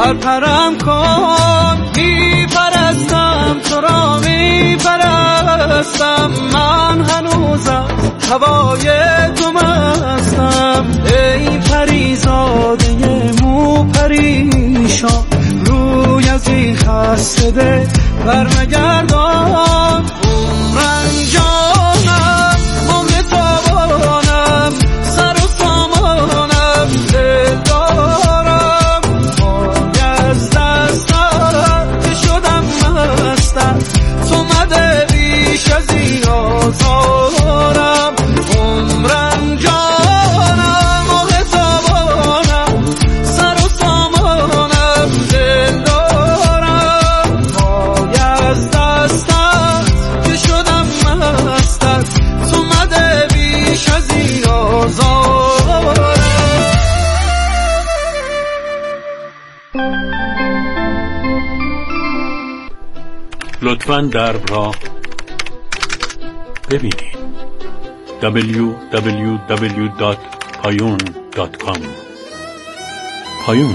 پرپرم کن، میپرستم تو را میپرستم، من هنوزم هوای تو مستم. ای پریزاده مو پریشان، روی از این خسته دل برنگردان. رنجانم عمر تابانم، سر و سامانم دل دارم، پای از دستم که شدم مستم، تو مده بیش از این آزارم. رنجانم عمر تابانم، سر و سامانم دل دارم، پای از دستم که شدم مستم، تو مده بیش از این آزارم. لطفاً درب را ببینید. www.payun.com. پایون.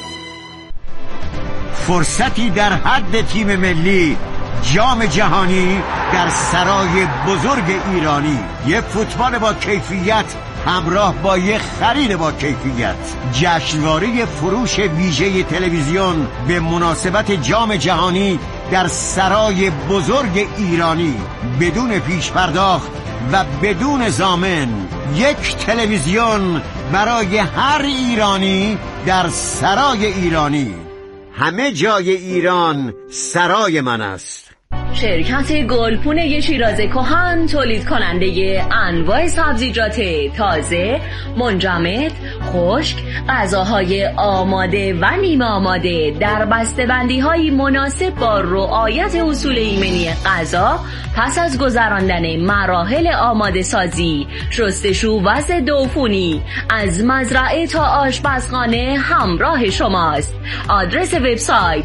فرصتی در حد تیم ملی جام جهانی در سرای بزرگ ایرانی. یک فوتبال با کیفیت همراه با یک خرید با کیفیت. جشنواره فروش ویژه تلویزیون به مناسبت جام جهانی در سرای بزرگ ایرانی، بدون پیش پرداخت و بدون ضامن. یک تلویزیون برای هر ایرانی در سرای ایرانی. همه جای ایران سرای من است. شرکت گلپونه شیراز کهن تولید کننده انواع سبزیجات تازه، منجمد، خشک، غذاهای آماده و نیمه آماده در بسته‌بندی‌های مناسب با رعایت اصول ایمنی غذا پس از گذراندن مراحل آماده سازی، شستشو و ضدعفونی از مزرعه تا آشپزخانه همراه شماست. آدرس وبسایت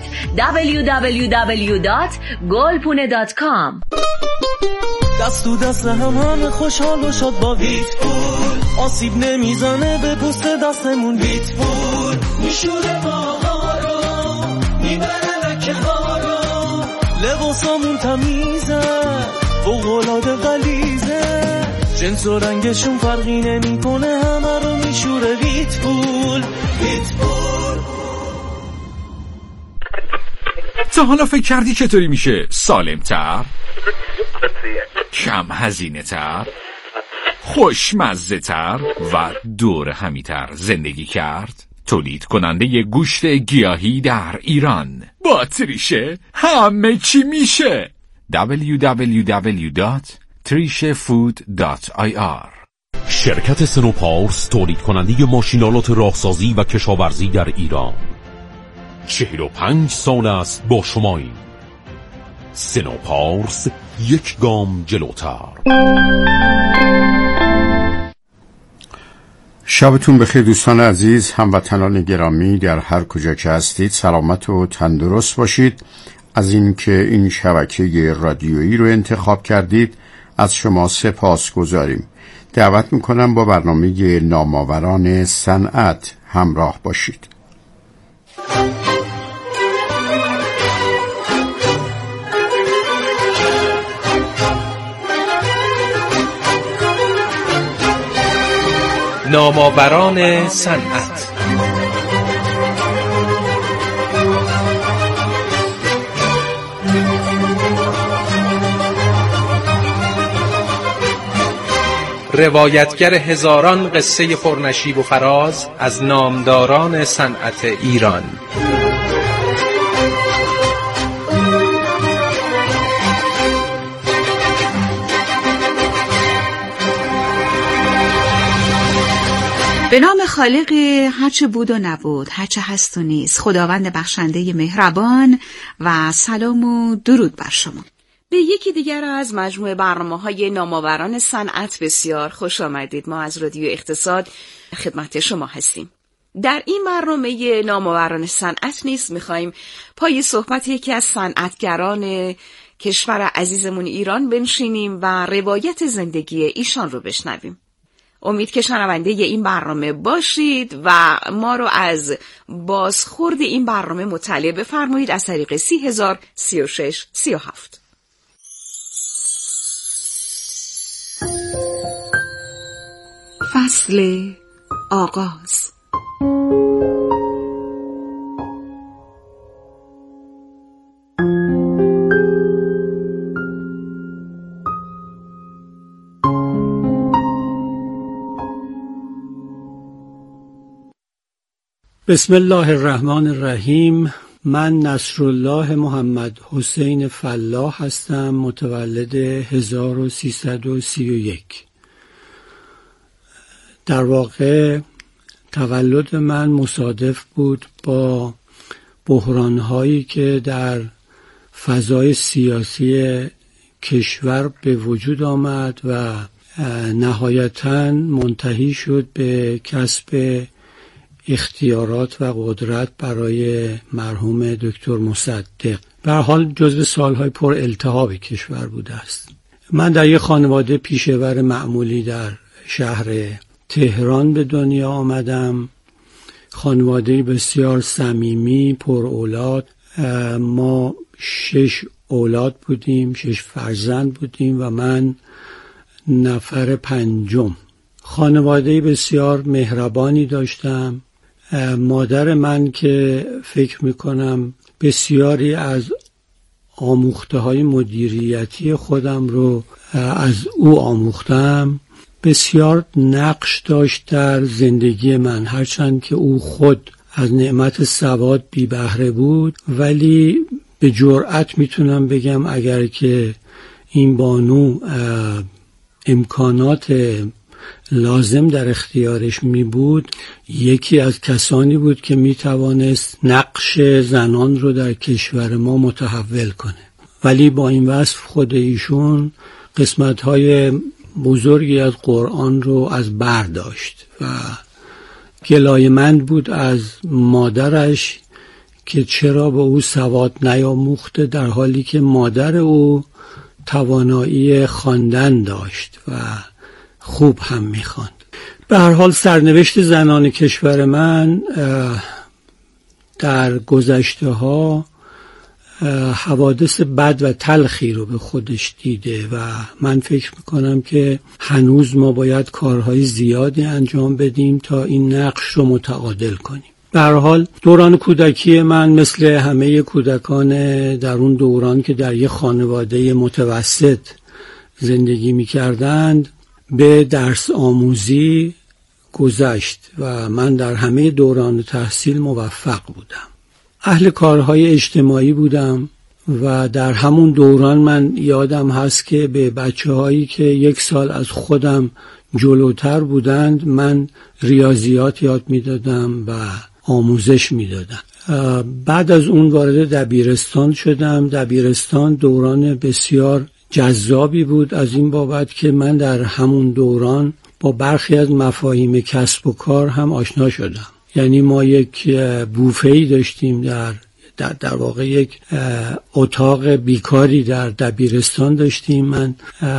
www.golpune.com. دست تو دست همه خوشحال و شاد با ویتپول، آسیب نمیزنه به پوست دستمون. ویتپول میشوره ماها رو، میبره لکه ها رو، لباسامون تمیزه، فوق‌العاده غلیظه، جنس و رنگشون فرقی نمیکنه، همه رو میشوره ویتپول. ویتپول. تا حالا فکر کردی چطوری میشه سالم‌تر، کم هزینه تر، خوشمزه تر و دور همیتر زندگی کرد؟ تولید کننده گوشت گیاهی در ایران با تریشه همه چی میشه. www.trishefood.ir. شرکت سنوپارس تولید کننده ماشینالات راهسازی و کشاورزی در ایران. 45 سال است با شماییم. سنوپارس، یک گام جلوتر. شبتون بخیر دوستان عزیز، هموطنان گرامی در هر کجا که هستید، سلامت و تندرست باشید. از اینکه این شبکه رادیویی رو انتخاب کردید از شما سپاس گذاریم. دعوت میکنم با برنامه نامآوران صنعت همراه باشید. نامآوران صنعت. روایتگر هزاران قصه پرنشیب و فراز از نامداران صنعت ایران. به نام خالقی هرچه بود و نبود، هرچه هست و نیست، خداوند بخشنده مهربان، و سلام و درود بر شما. به یکی دیگر از مجموعه برنامه‌های نامآوران صنعت بسیار خوش آمدید. ما از رادیو اقتصاد خدمت شما هستیم. در این برنامه نامآوران صنعت نیز می‌خوایم پای صحبت یکی از صنعتگران کشور عزیزمون ایران بنشینیم و روایت زندگی ایشان رو بشنویم. امید که شنونده این برنامه باشید و ما رو از بازخورد این برنامه مطلع بفرمایید از طریق 30,036,37. فصل آغاز. بسم الله الرحمن الرحیم. من نصرالله محمد حسین فلاح هستم، متولد 1331. در واقع تولد من مصادف بود با بحران‌هایی که در فضای سیاسی کشور به وجود آمد و نهایتاً منتهی شد به کسب اختیارات و قدرت برای مرحوم دکتر مصدق. به هر حال جزو سالهای پر التهاب کشور بوده است. من در یک خانواده پیشه‌ور معمولی در شهر تهران به دنیا آمدم. خانواده بسیار صمیمی، پر اولاد. ما 6 اولاد بودیم، 6 فرزند بودیم و من نفر پنجم. خانواده بسیار مهربانی داشتم. مادر من که فکر میکنم بسیاری از آموخته های مدیریتی خودم رو از او آموختم، بسیار نقش داشت در زندگی من، هرچند که او خود از نعمت سواد بی بهره بود، ولی به جرأت میتونم بگم اگر که این بانو امکانات لازم در اختیارش می بود، یکی از کسانی بود که می توانست نقش زنان رو در کشور ما متحول کنه. ولی با این وصف خود ایشون قسمت‌های بزرگی از قرآن رو از بر داشت و گلایه‌مند بود از مادرش که چرا به او سواد نیاموخته، در حالی که مادر او توانایی خواندن داشت و خوب هم میخواند. به هر حال سرنوشت زنان کشور من در گذشته ها حوادث بد و تلخی رو به خودش دیده و من فکر میکنم که هنوز ما باید کارهای زیادی انجام بدیم تا این نقش رو متعادل کنیم. به هر حال دوران کودکی من مثل همه کودکان در اون دوران که در یک خانواده متوسط زندگی میکردند به درس آموزی گذشت و من در همه دوران تحصیل موفق بودم. اهل کارهای اجتماعی بودم و در همون دوران من یادم هست که به بچه‌هایی که 1 سال از خودم جلوتر بودند من ریاضیات یاد میدادم و آموزش میدادم. بعد از اون وارد دبیرستان شدم. دبیرستان دوران بسیار جذابی بود از این بابت که من در همون دوران با برخی از مفاهیم کسب و کار هم آشنا شدم. یعنی ما یک بوفه‌ای داشتیم در واقع یک اتاق بیکاری در دبیرستان داشتیم. من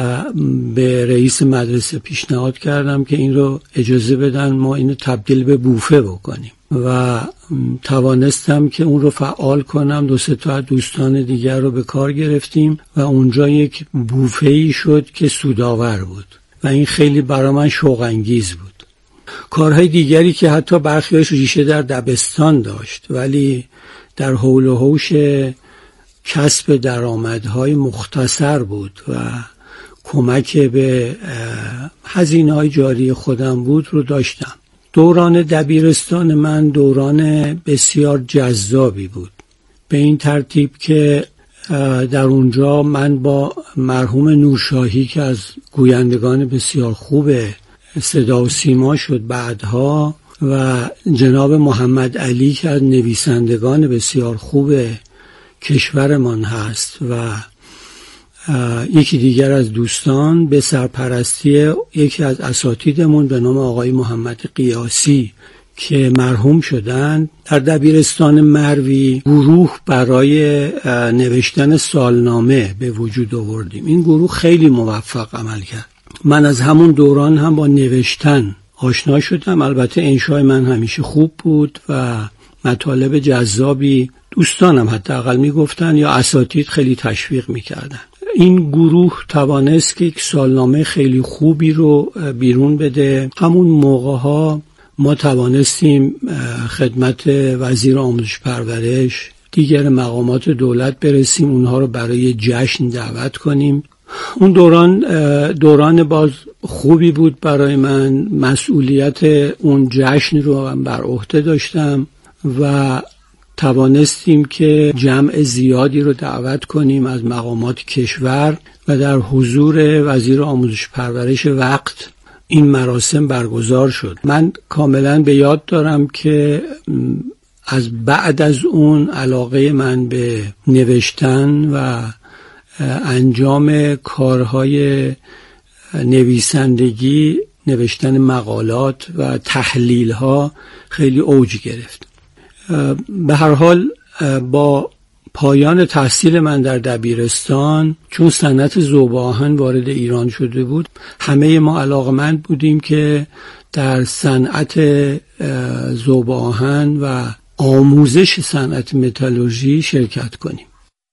به رئیس مدرسه پیشنهاد کردم که این رو اجازه بدن ما اینو تبدیل به بوفه بکنیم و توانستم که اون رو فعال کنم. 2-3 تا دوستان دیگر رو به کار گرفتیم و اونجا یک بوفه‌ای شد که سودآور بود و این خیلی برای من شوق انگیز بود. کارهای دیگری که حتی برخیش ریشه در دبستان داشت ولی در حول و حوش کسب درآمدهای مختصر بود و کمک به هزینه‌های جاری خودم بود رو داشتم. دوران دبیرستان من دوران بسیار جذابی بود، به این ترتیب که در اونجا من با مرحوم نورشاهی که از گویندگان بسیار خوب صدا و سیما شد بعدها و جناب محمد علی که از نویسندگان بسیار خوب کشورمان هست و یکی دیگر از دوستان به سرپرستی یکی از اساتیدمون به نام آقای محمد قیاسی که مرحوم شدند در دبیرستان مروی گروه برای نوشتن سالنامه به وجود آوردیم. این گروه خیلی موفق عمل کرد من از همون دوران هم با نوشتن آشنا شدم. البته انشای من همیشه خوب بود و مطالب جذابی دوستانم حداقل میگفتن یا اساتید خیلی تشویق میکردن. این گروه توانست که یک سالنامه خیلی خوبی رو بیرون بده. همون موقع ها ما توانستیم خدمت وزیر آموزش پرورش، دیگر مقامات دولت برسیم، اونها رو برای جشن دعوت کنیم. اون دوران باز خوبی بود برای من. مسئولیت اون جشن رو هم بر عهده داشتم و توانستیم که جمع زیادی رو دعوت کنیم از مقامات کشور و در حضور وزیر آموزش پرورش وقت این مراسم برگزار شد. من کاملا به یاد دارم که از بعد از اون علاقه من به نوشتن و انجام کارهای نویسندگی، نوشتن مقالات و تحلیل‌ها خیلی اوج گرفت. به هر حال با پایان تحصیل من در دبیرستان، چون صنعت ذوب آهن وارد ایران شده بود، همه ما علاقه‌مند بودیم که در صنعت ذوب آهن و آموزش صنعت متالورژی شرکت کنیم.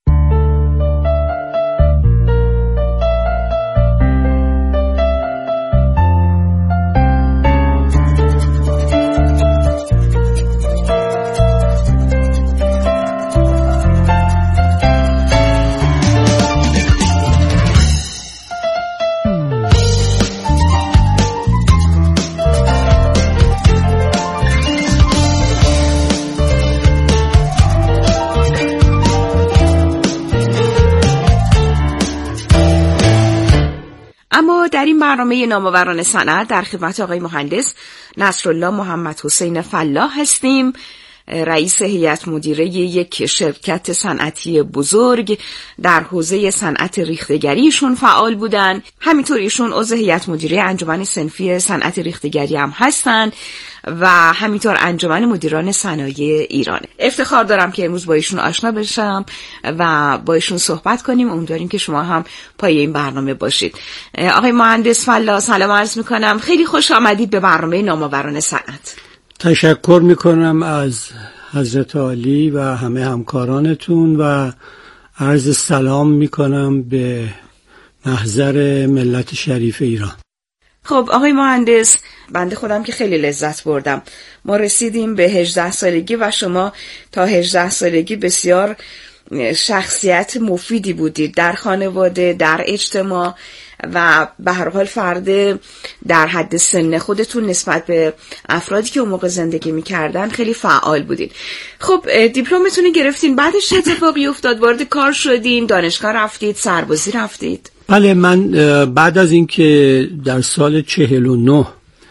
در این برنامه نامآوران صنعت در خدمت آقای مهندس نصرالله محمد حسین فلاح هستیم، رئیس هیئت مدیره یک شرکت صنعتی بزرگ در حوزه صنعت ریختگری. ایشون فعال بودن، همینطور ایشون عضو هیئت مدیره انجمن صنفی صنعت ریختگری هم هستن و همینطور انجمن مدیران صنایع ایران. افتخار دارم که امروز با ایشون آشنا بشم و با ایشون صحبت کنیم. امیدواریم که شما هم پای این برنامه باشید. آقای مهندس فلاح سلام عرض میکنم، خیلی خوش آمدید به برنامه نامآوران صنعت. تشکر میکنم از حضرت عالی و همه همکارانتون و عرض سلام میکنم به محضر ملت شریف ایران. خب آقای مهندس، بنده خودم که خیلی لذت بردم. ما رسیدیم به 18 سالگی و شما تا 18 سالگی بسیار شخصیت مفیدی بودید در خانواده، در اجتماع و به هر حال فرد در حد سن خودتون نسبت به افرادی که اون موقع زندگی می‌کردن خیلی فعال بودین. خب دیپلمتون گرفتین، بعدش چه اتفاقی افتاد؟ وارد کار شدین، دانشگاه رفتید، سربازی رفتید؟ بله، من بعد از اینکه در سال 49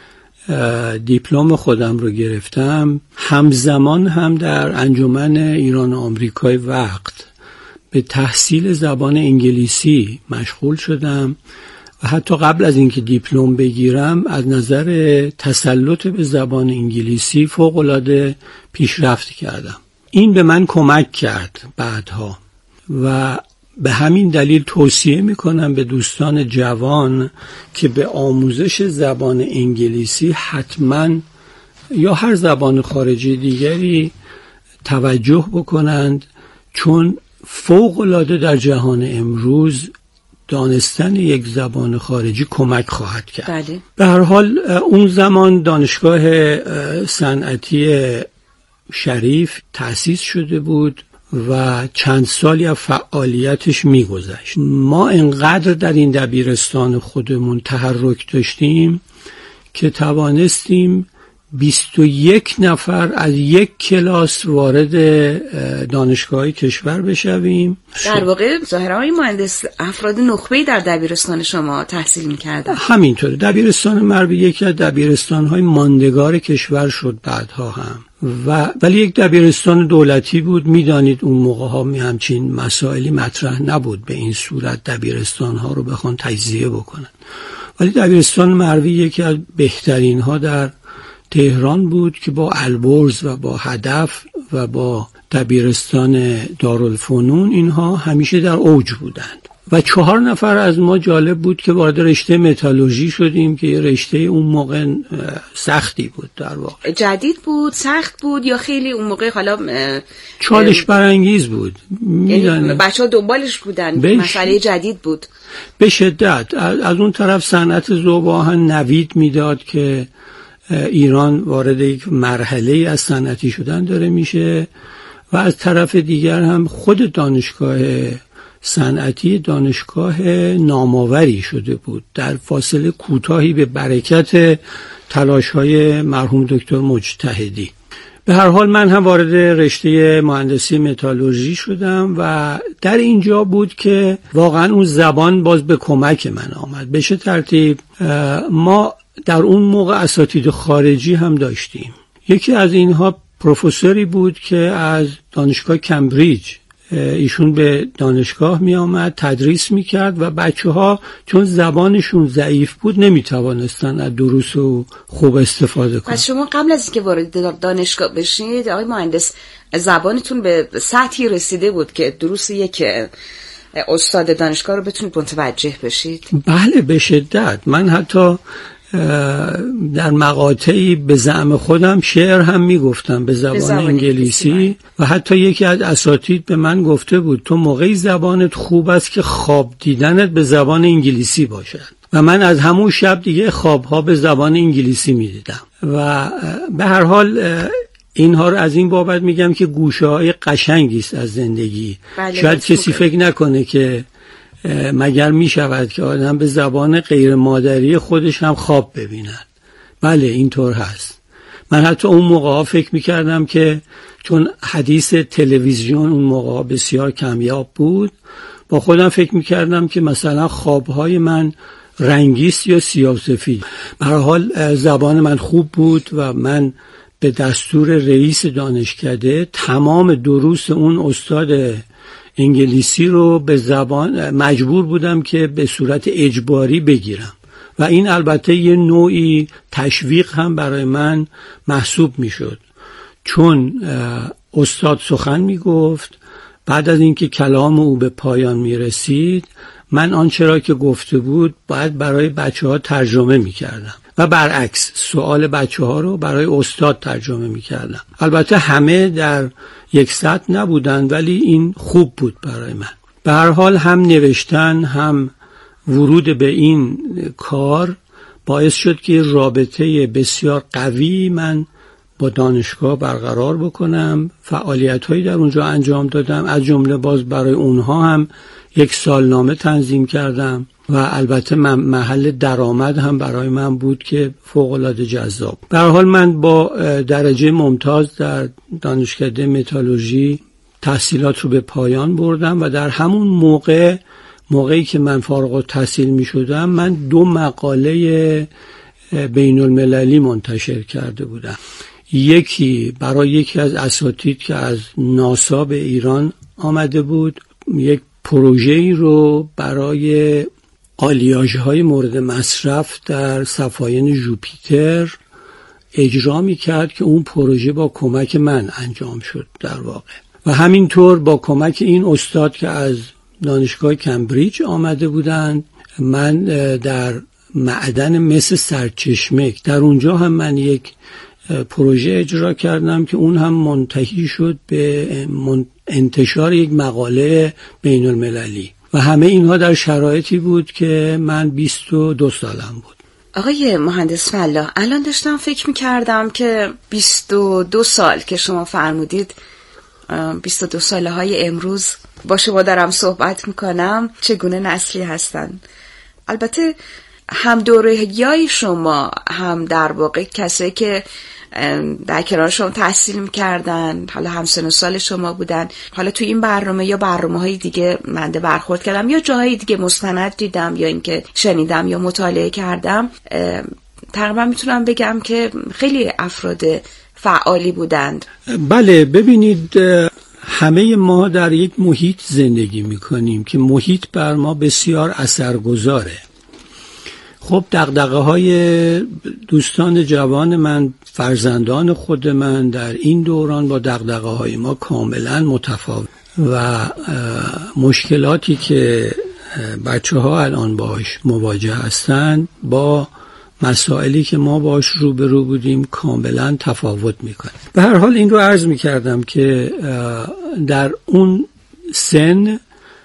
دیپلم خودم رو گرفتم، همزمان هم در انجمن ایران و آمریکای وقت به تحصیل زبان انگلیسی مشغول شدم و حتی قبل از اینکه دیپلم بگیرم از نظر تسلط به زبان انگلیسی فوق‌العاده پیشرفت کردم. این به من کمک کرد بعدها و به همین دلیل توصیه میکنم به دوستان جوان که به آموزش زبان انگلیسی حتما یا هر زبان خارجی دیگری توجه بکنند، چون فوق‌العاده در جهان امروز دانستن یک زبان خارجی کمک خواهد کرد. بله. به هر حال اون زمان دانشگاه صنعتی شریف تأسیس شده بود و چند سالی از فعالیتش میگذشت. ما انقدر در این دبیرستان خودمون تحرک داشتیم که توانستیم 21 نفر از یک کلاس وارد دانشگاه کشور بشویم. در واقع ظاهرا آقای مهندس افراد نخبه‌ای در دبیرستان شما تحصیل می‌کردن. همینطوره. دبیرستان مربی یکی از دبیرستان‌های ماندگار کشور شد بعدها هم، ولی یک دبیرستان دولتی بود. میدانید اون موقع‌ها همچین مسائلی مطرح نبود به این صورت دبیرستان‌ها رو بخوان تجزیه بکنن، ولی دبیرستان مربی یکی از بهترین‌ها در تهران بود که با البرز و با هدف و با دبیرستان دارالفنون اینها همیشه در اوج بودند و 4 نفر از ما جالب بود که وارد رشته متالورژی شدیم که یه رشته اون موقع سختی بود. در واقع جدید بود، سخت بود یا خیلی اون موقع حالا چالش برانگیز بود؟ یعنی بچه‌ها دنبالش بودن، مسئله جدید بود به شدت. از اون طرف صنعت ذوب آهن نوید میداد که ایران وارد یک مرحله از صنعتی شدن داره میشه و از طرف دیگر هم خود دانشگاه صنعتی دانشگاه نامآوری شده بود در فاصله کوتاهی به برکت تلاش‌های مرحوم دکتر مجتهدی. به هر حال من هم وارد رشته مهندسی متالورژی شدم و در اینجا بود که واقعا اون زبان باز به کمک من آمد. به چه ترتیب؟ ما در اون موقع اساتید خارجی هم داشتیم. یکی از اینها پروفسوری بود که از دانشگاه کمبریج، ایشون به دانشگاه می آمد تدریس می کرد و بچه ها چون زبانشون ضعیف بود نمی توانستن از دروس و خوب استفاده کنن. پس شما قبل از اینکه وارد دانشگاه بشید آقای مهندس زبانتون به سطحی رسیده بود که دروس یک استاد دانشگاه رو بتونید متوجه بشید؟ بله به شدت. من حتی در مقاطعی به زعم خودم شعر هم میگفتم به زبان انگلیسی و حتی یکی از اساتید به من گفته بود تو موقعی زبانت خوب است که خواب دیدنت به زبان انگلیسی باشد و من از همون شب دیگه خوابها به زبان انگلیسی میدیدم و به هر حال اینها رو از این بابت میگم که گوشه‌های قشنگی است از زندگی. شاید کسی فکر نکنه که مگر می شود که آدم به زبان غیر مادری خودش هم خواب ببیند. بله اینطور هست. من حتی اون موقع ها فکر می کردم که چون حدیث تلویزیون اون موقع ها بسیار کمیاب بود با خودم فکر می کردم که مثلا خوابهای من رنگیست یا سیاه‌وسفید. به هر حال زبان من خوب بود و من به دستور رئیس دانشکده تمام دروس اون استاد انگلیسی رو به زبان مجبور بودم که به صورت اجباری بگیرم و این البته یه نوعی تشویق هم برای من محسوب می شد چون استاد سخن می گفت بعد از اینکه کلام او به پایان می رسید من آنچه را که گفته بود باید برای بچه ها ترجمه می کردم و برعکس سوال بچه ها رو برای استاد ترجمه می کردم. البته همه در یک سطح نبودن ولی این خوب بود برای من. به هر حال هم نوشتن هم ورود به این کار باعث شد که رابطه بسیار قوی من با دانشگاه برقرار بکنم. فعالیت‌هایی در اونجا انجام دادم، از جمله باز برای اونها هم یک سالنامه تنظیم کردم و البته محل درآمد هم برای من بود که فوق‌العاده جذاب. به هر حال من با درجه ممتاز در دانشکده متالورژی تحصیلات رو به پایان بردم و در همون موقعی که من فارغ التحصیل می شدم من 2 مقاله بین المللی منتشر کرده بودم. یکی برای یکی از اساتید که از ناسا به ایران آمده بود، یک پروژه‌ای رو برای آلیاژهای مورد مصرف در سفاین ژوپیتر اجرا می‌کرد که اون پروژه با کمک من انجام شد در واقع و همینطور با کمک این استاد که از دانشگاه کمبریج آمده بودند. من در معدن مس سرچشمه در اونجا هم من یک پروژه اجرا کردم که اون هم منتهی شد به انتشار یک مقاله بین المللی و همه اینها در شرایطی بود که من 22 سالم بود. آقای مهندس فلاح، الان داشتم فکر می‌کردم که 22 سال که شما فرمودید 22 ساله های امروز با شما دارم صحبت میکنم چگونه نسلی هستن. البته هم دوره‌های شما هم در واقع کسایی که در کنار شما تحصیل میکردن حالا هم سن و سال شما بودن، حالا توی این برنامه یا برنامه‌های دیگه من برخورد کردم یا جاهای دیگه مستند دیدم یا اینکه شنیدم یا مطالعه کردم، تقریبا میتونم بگم که خیلی افراد فعالی بودند. بله ببینید همه ما در یک محیط زندگی میکنیم که محیط بر ما بسیار اثرگذاره. خب دغدغه‌های دوستان جوان من، فرزندان خود من در این دوران با دغدغه‌های ما کاملا متفاوت و مشکلاتی که بچه ها الان باش مواجه هستن با مسائلی که ما باش روبرو بودیم کاملا تفاوت میکنه. به هر حال این رو عرض میکردم که در اون سن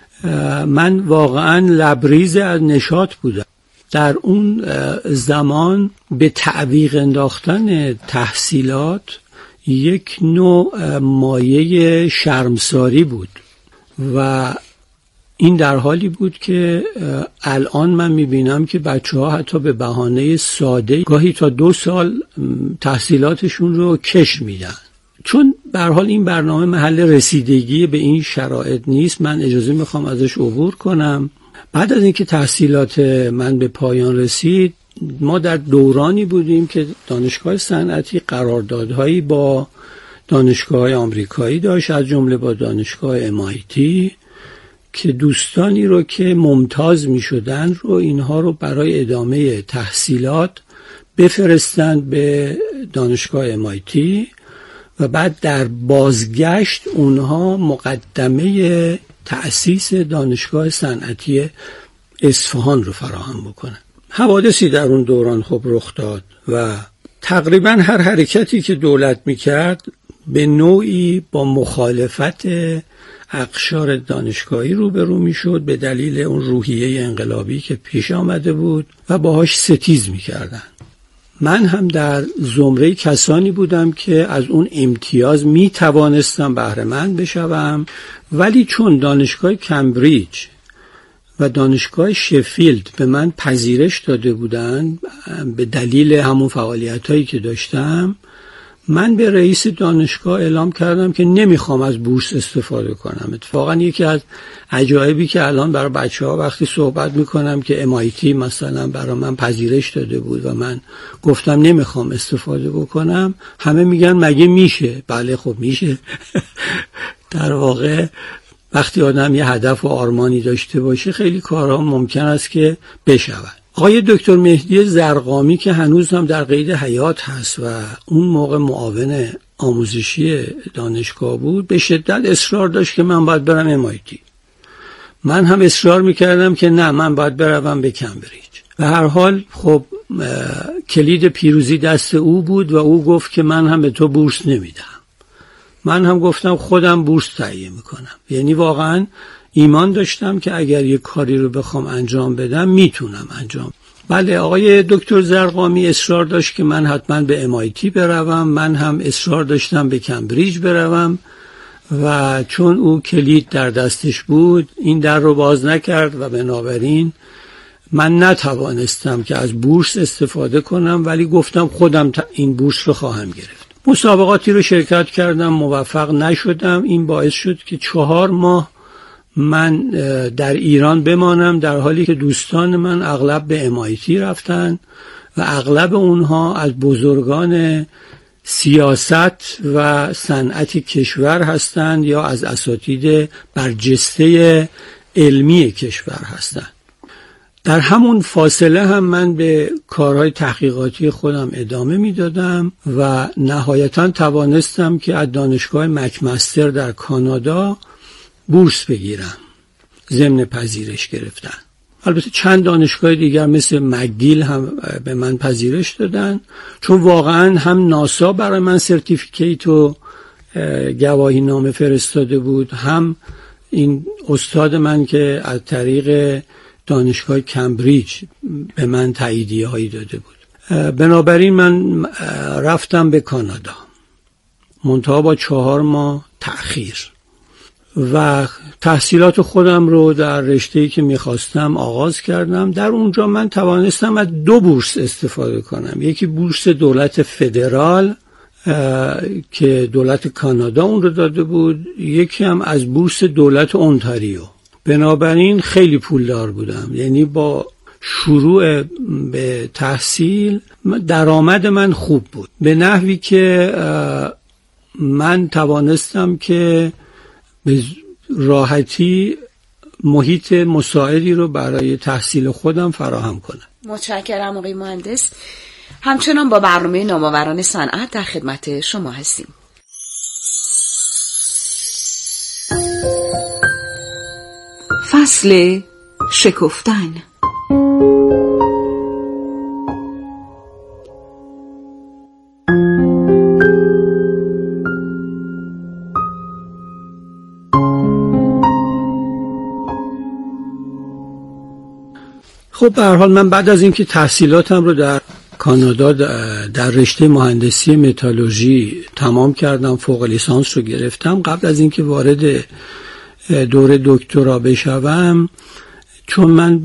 من واقعا لبریز از نشاط بودم. در اون زمان به تعویق انداختن تحصیلات یک نوع مایه شرمساری بود و این در حالی بود که الان من میبینم که بچه ها حتی به بهانه ساده گاهی تا 2 سال تحصیلاتشون رو کش میدن. چون به هر حال این برنامه محل رسیدگی به این شرایط نیست، من اجازه میخوام ازش عبور کنم. بعد از اینکه تحصیلات من به پایان رسید، ما در دورانی بودیم که دانشگاه صنعتی قراردادهایی با دانشگاه‌های آمریکایی داشت، از جمله با دانشگاه MIT، که دوستانی رو که ممتاز می شدن رو اینها رو برای ادامه تحصیلات بفرستن به دانشگاه MIT و بعد در بازگشت اونها مقدمه تأسیس دانشگاه صنعتی اصفهان رو فراهم بکنن. حوادثی در اون دوران خب رخ داد و تقریبا هر حرکتی که دولت میکرد به نوعی با مخالفت اقشار دانشگاهی روبرو میشد به دلیل اون روحیه انقلابی که پیش آمده بود و باهاش ستیز میکردن. من هم در زمره کسانی بودم که از اون امتیاز میتوانستم بهره مند بشوم، ولی چون دانشگاه کمبریج و دانشگاه شفیلد به من پذیرش داده بودند به دلیل همون فعالیتایی که داشتم، من به رئیس دانشگاه اعلام کردم که نمیخوام از بورس استفاده کنم. اتفاقا یکی از عجایبی که الان برای بچه‌ها وقتی صحبت میکنم که MIT مثلا برای من پذیرش داده بود و من گفتم نمیخوام استفاده بکنم، همه میگن مگه میشه؟ بله خب میشه. در واقع وقتی آدم یه هدف و آرمانی داشته باشه خیلی کارها ممکن است که بشود. آقای دکتر مهدی زرقامی که هنوز هم در قید حیات هست و اون موقع معاون آموزشی دانشگاه بود، به شدت اصرار داشت که من باید برم MIT. من هم اصرار میکردم که نه، من باید بروم به کمبریج. به هر حال خب کلید پیروزی دست او بود و او گفت که من هم به تو بورس نمیدم. من هم گفتم خودم بورس تهیه میکنم. یعنی واقعا ایمان داشتم که اگر یک کاری رو بخوام انجام بدم میتونم انجام. بله، آقای دکتر زرقامی اصرار داشت که من حتما به MIT بروم، من هم اصرار داشتم به کمبریج بروم و چون او کلید در دستش بود این در رو باز نکرد و بنابراین من نتوانستم که از بورس استفاده کنم، ولی گفتم خودم این بورس رو خواهم گرفت. مسابقاتی رو شرکت کردم، موفق نشدم. این باعث شد که 4 ماه من در ایران بمانم، در حالی که دوستان من اغلب به MIT رفتن و اغلب اونها از بزرگان سیاست و صنعت کشور هستند یا از اساتید برجسته علمی کشور هستند. در همون فاصله هم من به کارهای تحقیقاتی خودم ادامه میدادم و نهایتاً توانستم که از دانشگاه مکمستر در کانادا بورس بگیرم. ضمن پذیرش گرفتن. البته چند دانشگاه دیگر مثل مکگیل هم به من پذیرش دادن، چون واقعا هم ناسا برای من سرتیفیکیت و گواهی نامه فرستاده بود، هم این استاد من که از طریق دانشگاه کمبریج به من تاییدیه هایی داده بود. بنابراین من رفتم به کانادا، منتها با 4 ماه تأخیر، و تحصیلات خودم رو در رشته‌ای که میخواستم آغاز کردم. در اونجا من توانستم از 2 بورس استفاده کنم. یکی بورس دولت فدرال که دولت کانادا اون رو داده بود، یکی هم از بورس دولت اونتاریو. بنابراین خیلی پولدار بودم، یعنی با شروع به تحصیل درآمد من خوب بود، به نحوی که من توانستم که به راحتی محیط مساعدی رو برای تحصیل خودم فراهم کنم. متشکرم آقای مهندس. همچنان با برنامه نامآوران صنعت در خدمت شما هستیم. فصل شکفتن. خب به هر حال من بعد از اینکه تحصیلاتم رو در کانادا در رشته مهندسی متالورژی تمام کردم، فوق لیسانس رو گرفتم، قبل از اینکه وارد دوره دکترا بشوم، چون من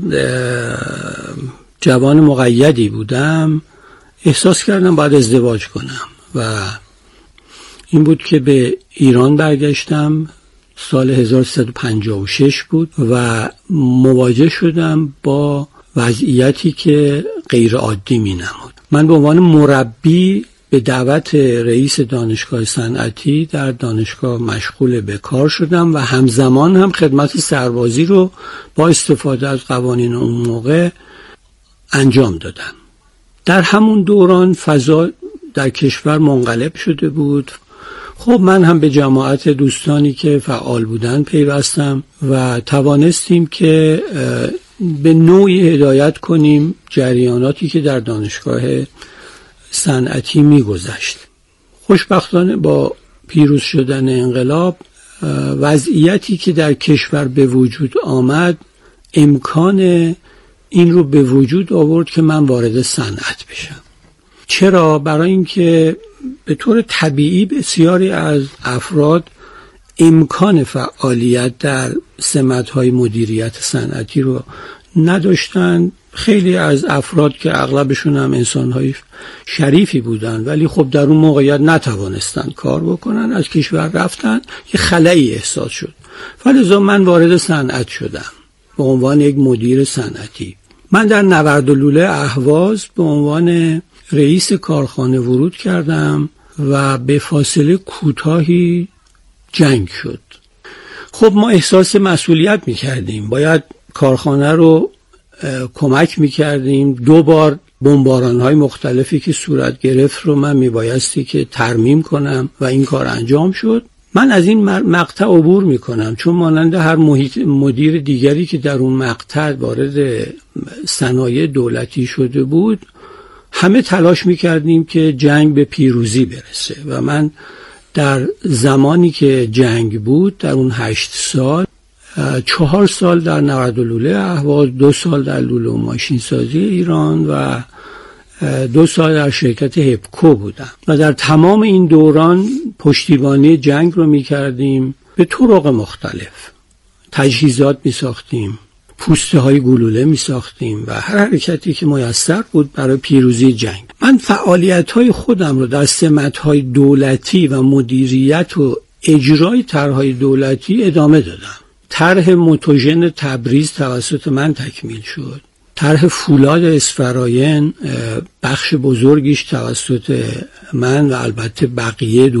جوان مقیدی بودم، احساس کردم باید ازدواج کنم و این بود که به ایران برگشتم. سال 1356 بود و مواجه شدم با وضعیتی که غیر عادی می نمود. من به عنوان مربی به دعوت رئیس دانشگاه صنعتی در دانشگاه مشغول به کار شدم و همزمان هم خدمت سربازی رو با استفاده از قوانین اون موقع انجام دادم. در همون دوران فضا در کشور منقلب شده بود. خب من هم به جماعت دوستانی که فعال بودن پیوستم و توانستیم که به نوعی هدایت کنیم جریاناتی که در دانشگاه صنعتی میگذشت. خوشبختانه با پیروز شدن انقلاب وضعیتی که در کشور به وجود آمد امکان این رو به وجود آورد که من وارد صنعت بشم. چرا؟ برای اینکه به طور طبیعی بسیاری از افراد امکان فعالیت در سمت‌های مدیریت صنعتی رو نداشتن. خیلی از افراد که اغلبشون هم انسان‌های شریفی بودن ولی خب در اون موقعیت نتوانستن کار بکنن، از کشور رفتن، یه خلایی احساس شد. فلذا من وارد صنعت شدم به عنوان یک مدیر صنعتی. من در نوردلوله اهواز به عنوان رئیس کارخانه ورود کردم و به فاصله کوتاهی جنگ شد. خب ما احساس مسئولیت می‌کردیم، باید کارخانه رو کمک می‌کردیم. 2 بار بمباران‌های مختلفی که صورت گرفت رو من میبایستی که ترمیم کنم و این کار انجام شد. من از این مقطع عبور میکنم چون مانند هر مدیر دیگری که در اون مقطع وارد صنایع دولتی شده بود، همه تلاش میکردیم که جنگ به پیروزی برسه و من در زمانی که جنگ بود در اون 8 سال 4 سال در نوردلوله اهواز، 2 سال در لوله و ماشین سازی ایران و 2 سال در شرکت هپکو بودم و در تمام این دوران پشتیبانی جنگ رو میکردیم به طرق مختلف. تجهیزات میساختیم، پوسته های گلوله میساختیم و هر حرکتی که میسر بود برای پیروزی جنگ. من فعالیت های خودم رو در سمت های دولتی و مدیریت و اجرای طرح‌های دولتی ادامه دادم. طرح موتوژن تبریز توسط من تکمیل شد. طرح فولاد اسفراین بخش بزرگیش توسط من و البته بقیه